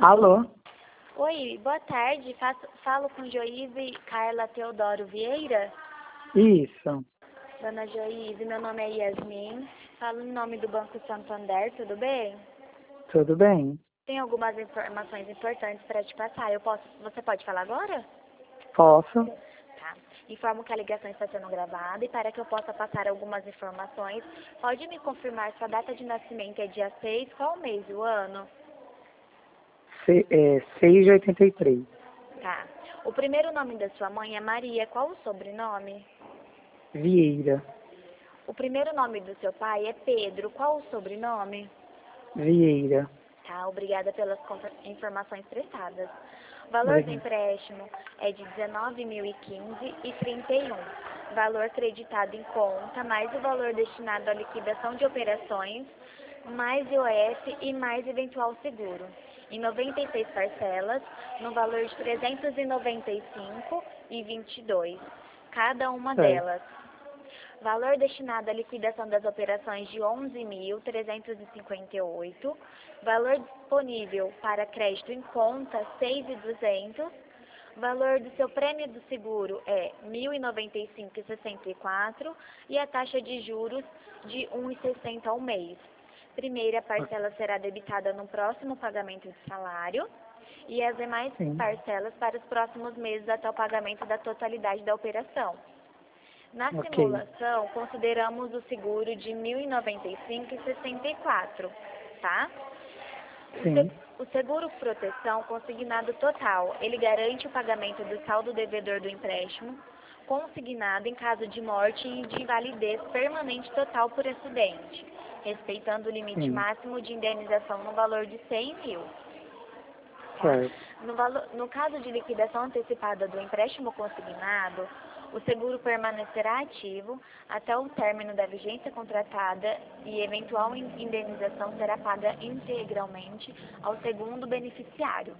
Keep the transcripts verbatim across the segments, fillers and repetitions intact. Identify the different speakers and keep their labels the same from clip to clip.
Speaker 1: Alô?
Speaker 2: Oi, boa tarde. Faço, falo com Joíse Carla Teodoro Vieira.
Speaker 1: Isso,
Speaker 2: Dona Joíse, meu nome é Yasmin. Falo em nome do Banco Santander, tudo bem?
Speaker 1: tudo bem?
Speaker 2: Tem algumas informações importantes para te passar. Eu posso, você pode falar agora?
Speaker 1: Posso?
Speaker 2: Tá. Informo que a ligação está sendo gravada e para que eu possa passar algumas informações, pode me confirmar sua data de nascimento é dia seis, qual o mês e o ano?
Speaker 1: Se, é, seis de oitenta e três.
Speaker 2: Tá. O primeiro nome da sua mãe é Maria, qual o sobrenome?
Speaker 1: Vieira.
Speaker 2: O primeiro nome do seu pai é Pedro, qual o sobrenome?
Speaker 1: Vieira.
Speaker 2: Tá, obrigada pelas conta- informações prestadas. O valor do
Speaker 1: Obrigado.
Speaker 2: empréstimo é de dezenove mil e quinze e trinta e um. Valor creditado em conta, mais o valor destinado à liquidação de operações, mais I O F e mais eventual seguro. Em noventa e seis parcelas, no valor de trezentos e noventa e cinco e vinte e dois, cada uma
Speaker 1: Certo.
Speaker 2: delas. Valor destinado à liquidação das operações de onze mil trezentos e cinquenta e oito. Valor disponível para crédito em conta, seis mil e duzentos. Valor do seu prêmio do seguro é mil e noventa e cinco reais e sessenta e quatro centavos e a taxa de juros de um real e sessenta centavos ao mês. Primeira parcela será debitada no próximo pagamento de salário e as demais
Speaker 1: Sim.
Speaker 2: parcelas para os próximos meses até o pagamento da totalidade da operação. Na
Speaker 1: Ok.
Speaker 2: simulação, consideramos o seguro de mil e noventa e cinco reais e sessenta e quatro centavos, tá? O,
Speaker 1: Sim.
Speaker 2: se- o seguro proteção consignado total, ele garante o pagamento do saldo devedor do empréstimo, consignado em caso de morte e de invalidez permanente total por acidente, respeitando o limite
Speaker 1: Sim.
Speaker 2: máximo de indenização no valor de cem mil. Tá?
Speaker 1: Certo.
Speaker 2: No, valo- no caso de liquidação antecipada do empréstimo consignado, o seguro permanecerá ativo até o término da vigência contratada e eventual in- indenização será paga integralmente ao segundo beneficiário.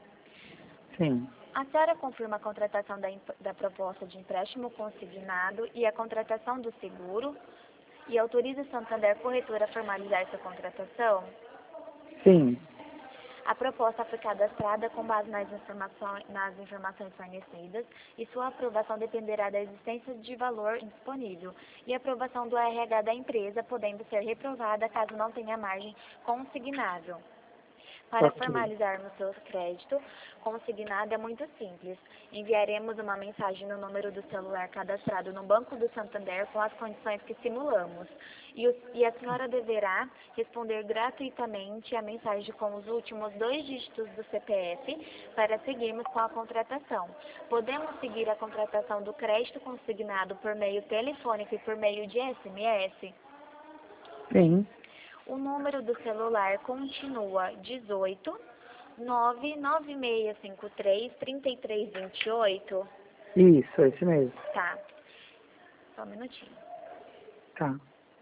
Speaker 1: Sim.
Speaker 2: A senhora confirma a contratação da, imp- da proposta de empréstimo consignado e a contratação do seguro e autoriza o Santander Corretora a formalizar sua contratação?
Speaker 1: Sim.
Speaker 2: A proposta foi cadastrada com base nas informações, nas informações fornecidas e sua aprovação dependerá da existência de valor disponível e aprovação do R H da empresa, podendo ser reprovada caso não tenha margem consignável. Para
Speaker 1: Ok.
Speaker 2: formalizarmos seu crédito consignado é muito simples. Enviaremos uma mensagem no número do celular cadastrado no Banco do Santander com as condições que simulamos. E, o- e a senhora deverá responder gratuitamente a mensagem com os últimos dois dígitos do C P F para seguirmos com a contratação. Podemos seguir a contratação do crédito consignado por meio telefônico e por meio de S M S?
Speaker 1: Sim.
Speaker 2: O número do celular continua dezoito, nove nove seis cinco três, três três dois oito.
Speaker 1: Isso, esse mesmo.
Speaker 2: Tá, só um minutinho.
Speaker 1: Tá.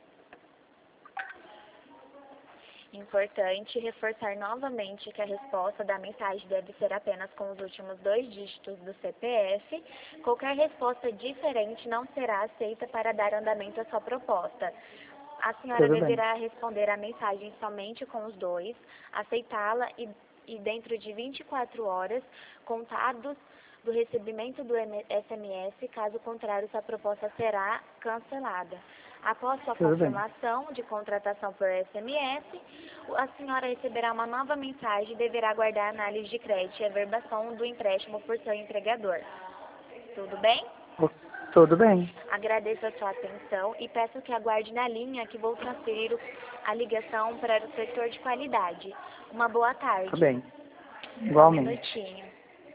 Speaker 2: Importante reforçar novamente que a resposta da mensagem deve ser apenas com os últimos dois dígitos do C P F. Qualquer resposta diferente não será aceita para dar andamento à sua proposta. A senhora
Speaker 1: Tudo bem.
Speaker 2: deverá responder a mensagem somente com os dois, aceitá-la e, e dentro de vinte e quatro horas, contados do recebimento do M- S M S, caso contrário, sua proposta será cancelada. Após sua
Speaker 1: Tudo bem.
Speaker 2: confirmação de contratação por S M S, a senhora receberá uma nova mensagem e deverá aguardar a análise de crédito e averbação do empréstimo por seu empregador. Tudo bem?
Speaker 1: O- Tudo bem.
Speaker 2: Agradeço a sua atenção e peço que aguarde na linha que vou transferir o- a ligação para o setor de qualidade. Uma boa
Speaker 1: Tá
Speaker 2: tarde.
Speaker 1: bem.
Speaker 2: Só um
Speaker 1: Igualmente.
Speaker 2: minutinho.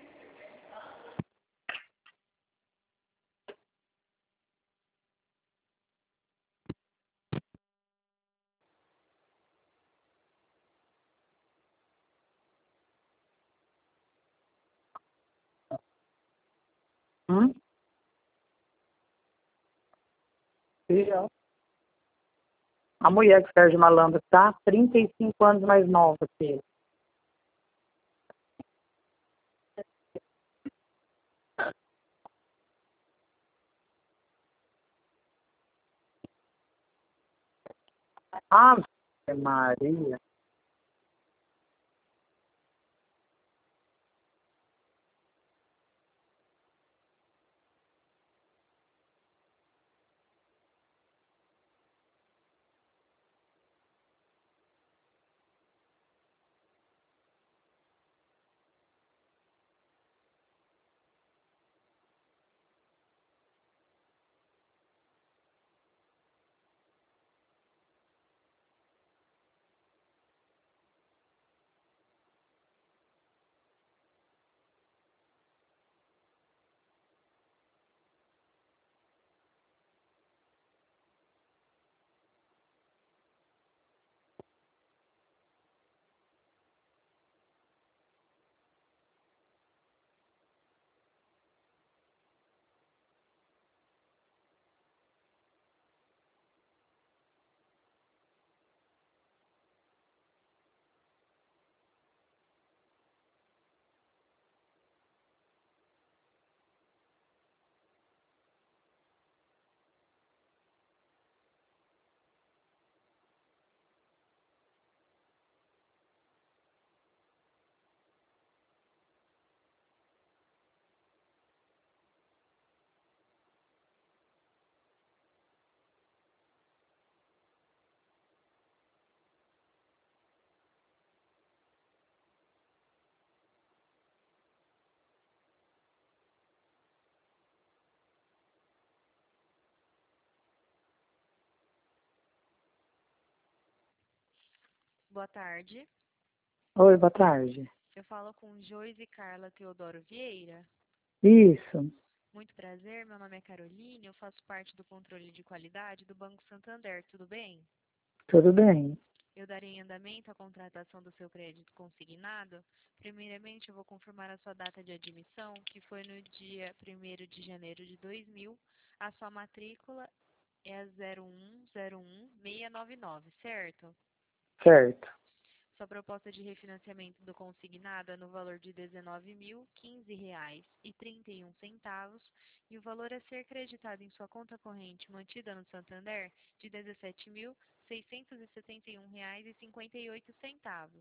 Speaker 1: Hum? E, ó, a mulher que Sérgio Malandro tá trinta e cinco anos mais nova que ele. Ave Maria.
Speaker 3: boa tarde.
Speaker 1: Oi, boa tarde.
Speaker 3: Eu falo com Joyce Carla Teodoro Vieira.
Speaker 1: Isso.
Speaker 3: Muito prazer, meu nome é Caroline, eu faço parte do controle de qualidade do Banco Santander, tudo bem?
Speaker 1: Tudo bem.
Speaker 3: Eu darei andamento à contratação do seu crédito consignado. Primeiramente, eu vou confirmar a sua data de admissão, que foi no dia primeiro de janeiro de dois mil. A sua matrícula é a zero um zero um seis nove nove, certo?
Speaker 1: Certo.
Speaker 3: Sua proposta de refinanciamento do consignado é no valor de dezenove mil e quinze reais e trinta e um centavos e o valor a ser creditado em sua conta corrente mantida no Santander de dezessete mil seiscentos e setenta e um reais e cinquenta e oito centavos.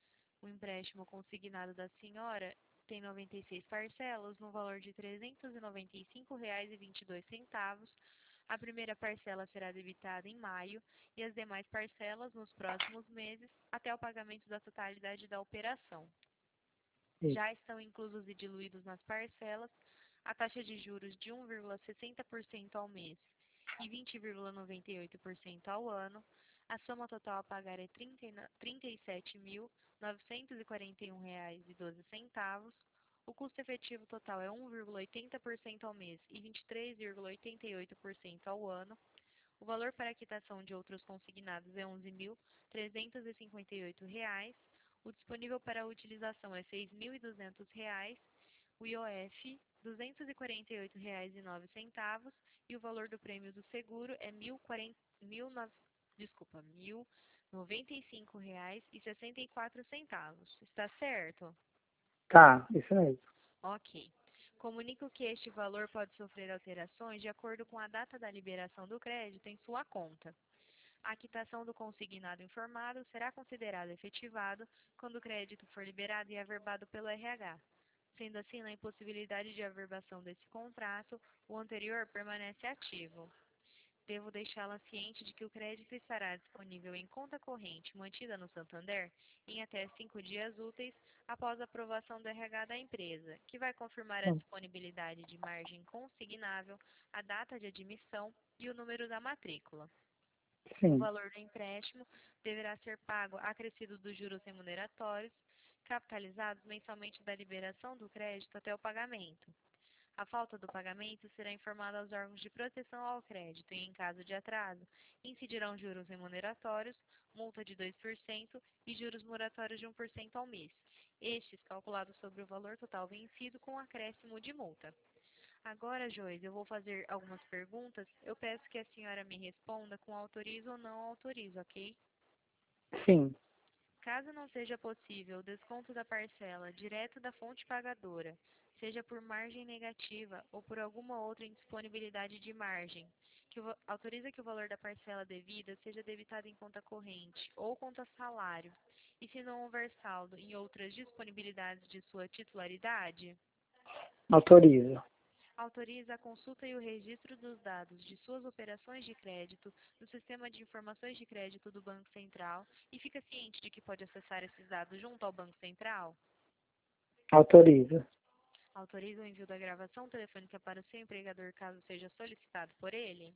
Speaker 3: O empréstimo consignado da senhora tem noventa e seis parcelas no valor de trezentos e noventa e cinco reais e vinte e dois centavos. A primeira parcela será debitada em maio e as demais parcelas nos próximos meses até o pagamento da totalidade da operação.
Speaker 1: Isso.
Speaker 3: Já estão inclusos e diluídos nas parcelas a taxa de juros de um vírgula sessenta por cento ao mês e vinte vírgula noventa e oito por cento ao ano. A soma total a pagar é trinta e sete mil novecentos e quarenta e um reais e doze centavos. O custo efetivo total é um vírgula oitenta por cento ao mês e vinte e três vírgula oitenta e oito por cento ao ano. O valor para a quitação de outros consignados é onze mil trezentos e cinquenta e oito reais. O disponível para a utilização é seis mil e duzentos reais. O I O F, duzentos e quarenta e oito reais e nove centavos. E o valor do prêmio do seguro é mil, quarenta, mil, desculpa, mil noventa e cinco reais e sessenta e quatro centavos. Está certo?
Speaker 1: Tá, isso mesmo.
Speaker 3: Ok. Comunico que este valor pode sofrer alterações de acordo com a data da liberação do crédito em sua conta. A quitação do consignado informado será considerado efetivado quando o crédito for liberado e averbado pelo R H. Sendo assim, na impossibilidade de averbação desse contrato, o anterior permanece ativo. Devo deixá-la ciente de que o crédito estará disponível em conta corrente mantida no Santander em até cinco dias úteis após a aprovação do R H da empresa, que vai confirmar a disponibilidade de margem consignável, a data de admissão e o número da matrícula.
Speaker 1: Sim.
Speaker 3: O valor do empréstimo deverá ser pago acrescido dos juros remuneratórios, capitalizados mensalmente da liberação do crédito até o pagamento. A falta do pagamento será informada aos órgãos de proteção ao crédito e, em caso de atraso, incidirão juros remuneratórios, multa de dois por cento e juros moratórios de um por cento ao mês, estes calculados sobre o valor total vencido com acréscimo de multa. Agora, Joyce, eu vou fazer algumas perguntas. Eu peço que a senhora me responda com autorizo ou não autorizo, ok?
Speaker 1: Sim.
Speaker 3: Caso não seja possível o desconto da parcela direto da fonte pagadora, seja por margem negativa ou por alguma outra indisponibilidade de margem, que o, autoriza que o valor da parcela devida seja debitado em conta corrente ou conta salário, e se não houver saldo em outras disponibilidades de sua titularidade,
Speaker 1: Autorizo.
Speaker 3: autoriza a consulta e o registro dos dados de suas operações de crédito no Sistema de Informações de Crédito do Banco Central e fica ciente de que pode acessar esses dados junto ao Banco Central?
Speaker 1: Autorizo.
Speaker 3: Autoriza o envio da gravação telefônica para o seu empregador caso seja solicitado por ele?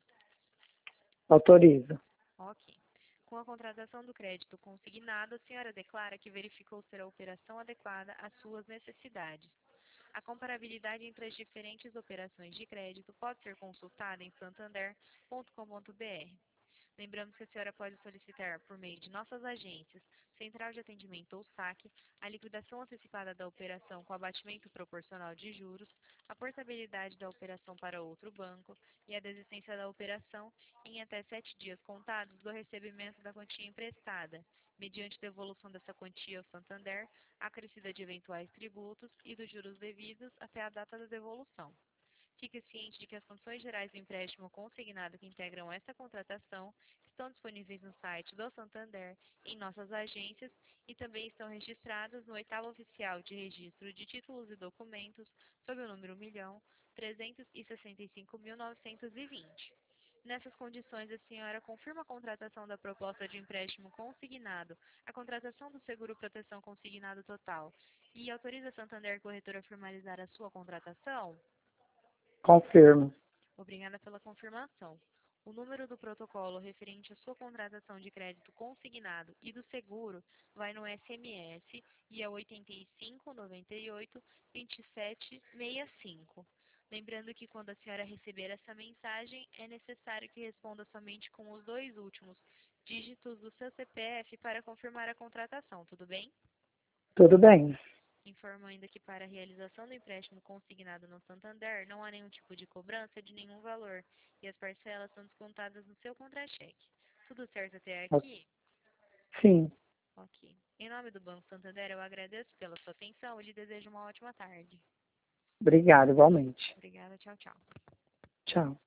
Speaker 1: Autorizo.
Speaker 3: Ok. Com a contratação do crédito consignado, a senhora declara que verificou ser a operação adequada às suas necessidades. A comparabilidade entre as diferentes operações de crédito pode ser consultada em santander ponto com ponto br. Lembramos que a senhora pode solicitar, por meio de nossas agências, Central de Atendimento ou saque, a liquidação antecipada da operação com abatimento proporcional de juros, a portabilidade da operação para outro banco e a desistência da operação em até sete dias contados do recebimento da quantia emprestada, mediante devolução dessa quantia ao Santander, acrescida de eventuais tributos e dos juros devidos até a data da devolução. Fique ciente de que as condições gerais do empréstimo consignado que integram esta contratação estão disponíveis no site do Santander, em nossas agências e também estão registradas no oitavo oficial de registro de títulos e documentos sob o número um milhão trezentos e sessenta e cinco mil novecentos e vinte. Nessas condições, a senhora confirma a contratação da proposta de empréstimo consignado, a contratação do seguro proteção consignado total e autoriza a Santander Corretora a formalizar a sua contratação?
Speaker 1: Confirmo.
Speaker 3: Obrigada pela confirmação. O número do protocolo referente à sua contratação de crédito consignado e do seguro vai no S M S e é oito cinco, nove oito, dois sete seis cinco. Lembrando que quando a senhora receber essa mensagem, é necessário que responda somente com os dois últimos dígitos do seu C P F para confirmar a contratação, tudo bem?
Speaker 1: Tudo bem.
Speaker 3: Informo ainda que para a realização do empréstimo consignado no Santander não há nenhum tipo de cobrança de nenhum valor e as parcelas são descontadas no seu contra-cheque. Tudo certo até aqui?
Speaker 1: Sim.
Speaker 3: Ok. Em nome do Banco Santander, eu agradeço pela sua atenção e lhe desejo uma ótima tarde.
Speaker 1: Obrigada, igualmente.
Speaker 3: Obrigada, tchau, tchau.
Speaker 1: Tchau.